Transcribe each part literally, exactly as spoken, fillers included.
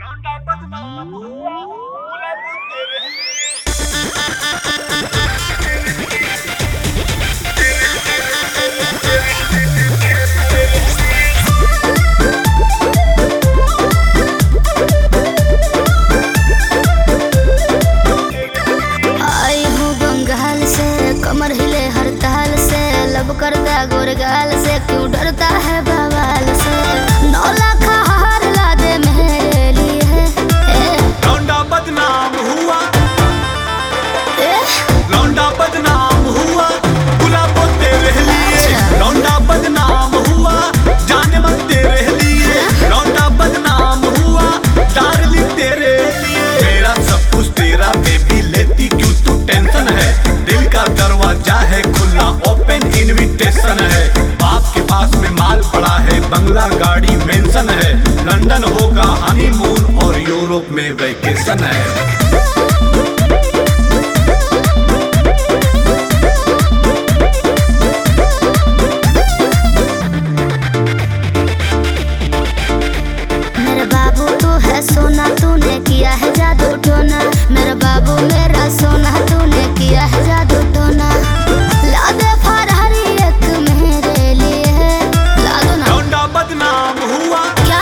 लौंडा बदनाम हुआ गुलाबी तेरे आई हूँ बंगाल से, कमर हिले हर ताल से, लब करता गोरगाल से, क्यों डरता है बवाल से। नौ लाख हार ला दे मेरे लिए। लौंडा बदनाम हुआ, ए? लौंडा बदनाम हुआ गुलाबो तेरे लिए। लौंडा बदनाम हुआ जाने मन तेरे लिए। लौंडा बदनाम हुआ डार्लिंग तेरे लिए। मेरा सब कुछ तेरा बेबी, लेती क्यों तू टेंशन है। दिल का दरवाजा है खुला, ओपन इनविटेशन है। बाप के पास में माल पड़ा है, बंगला गाड़ी मेंशन है। लंदन होगा हनीमून और यूरोप में वेकेशन है। मेरे बाबू तू है सोना, तूने किया है जादू टोना। मेरे बाबू मेरा सोना, तूने किया है जादू टोना। ला दे फरहरी एक मेरे लिए, ला दो ना। लौंडा बदनाम हुआ, क्या?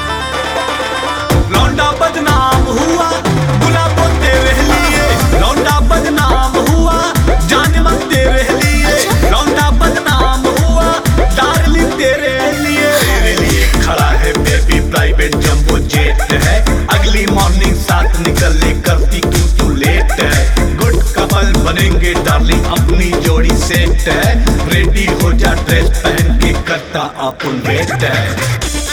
लौंडा बदनाम हुआ गुलाबो तेरे लिए। लौंडा बदनाम हुआ जाने मन तेरे लिए। लौंडा बदनाम हुआ डार्लिंग तेरे लिए। तेरे लिए खड़ा है बेबी, प्राइवेट जंबो जेट है। अगली मॉर्निंग साथ निकलने करती क्यों तू लेट है। गुड कपल बनेंगे डार्लिंग, अपनी जोड़ी सेट है। रेडी हो जा ड्रेस पहन के, करता अपन वेट है।